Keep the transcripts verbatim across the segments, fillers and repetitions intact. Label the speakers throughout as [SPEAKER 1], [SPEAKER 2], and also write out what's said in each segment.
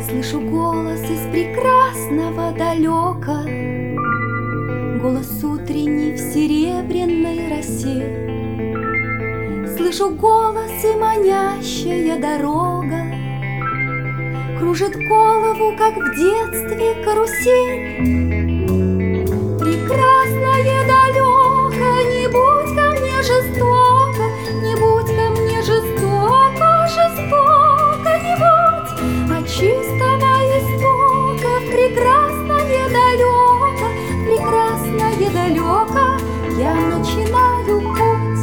[SPEAKER 1] Слышу голос из прекрасного далека, голос утренний в серебряной росе. Слышу голос и манящая дорога кружит голову, как в детстве карусель. Прекрасное далеко, не будь ко мне жестоко, не будь ко мне жестоко, жестоко не будь, а чистого истока в прекрасное далеко, прекрасное далеко я начинаю путь.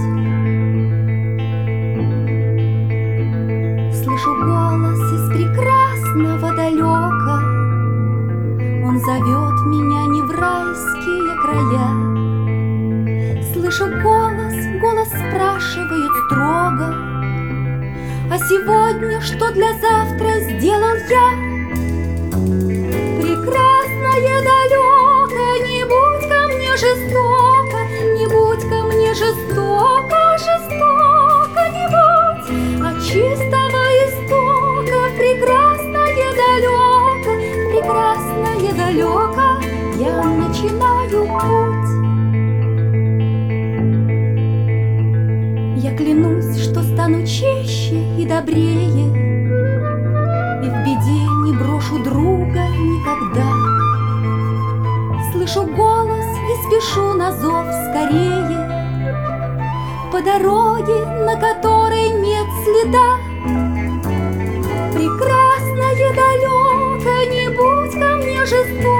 [SPEAKER 1] Слышу голос из прекрасного далека, он зовет меня не в райские края. Слышу голос, голос спрашивает строго: а сегодня что для завтра сделал я? Прекрасное далеко, не будь ко мне жестоко, не будь ко мне жестоко, жестоко не будь, а чистого истока в прекрасное далеко, прекрасное далеко я начинаю путь. Я клянусь, что стану чище и добрее, и в беде не брошу друга никогда. Слышу голос и спешу на зов скорее по дороге, на которой нет следа. Прекрасное далеко, не будь ко мне жестоко,